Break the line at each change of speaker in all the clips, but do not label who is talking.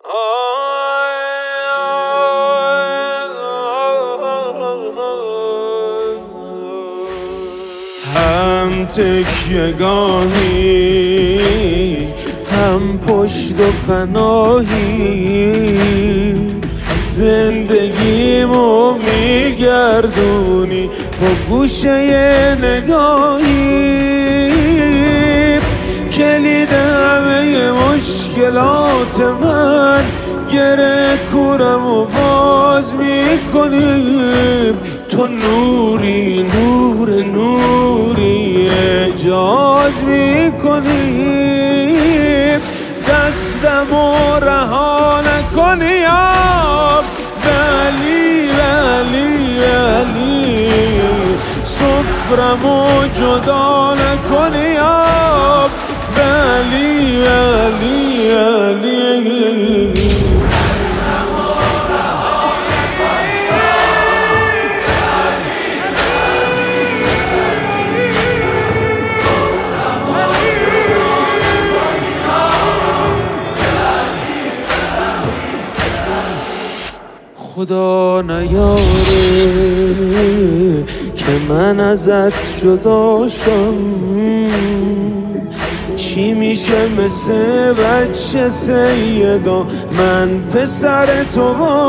هم تکیه‌گاهی هم پشت و پناهی، زندگیمو میگردونی با گوشه نگاهی. کلید همه مشکلات من، گره کورمو باز میکنی. تو نوری نور نوری اعجاز میکنی. دستمو رها نکنی ولی ولی ولی، سفرمو جدا نکنی ولی ولی ولی. خدا نیاره که من ازت جدا شم، چی میشه مثل بچه سیدا من پسر تو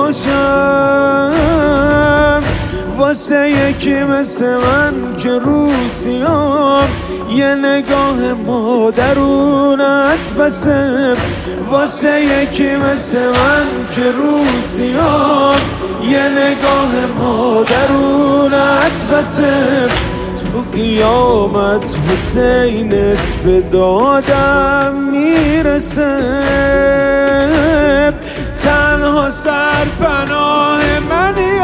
باشم. واسه یکی مثل من که روسیام، یه نگاه مادرونت بسه. واسه یکی مثل من که روسیام، یه نگاه مادرونت بسه. تو قیامت حسینت به دادم میرسه. تنها سرپناه منی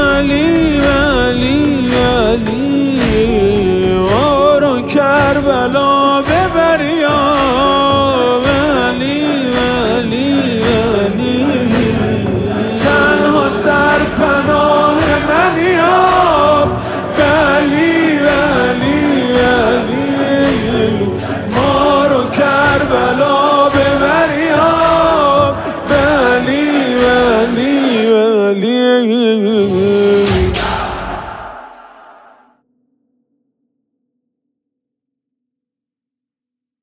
ولی ولی ولی، آرو کربلا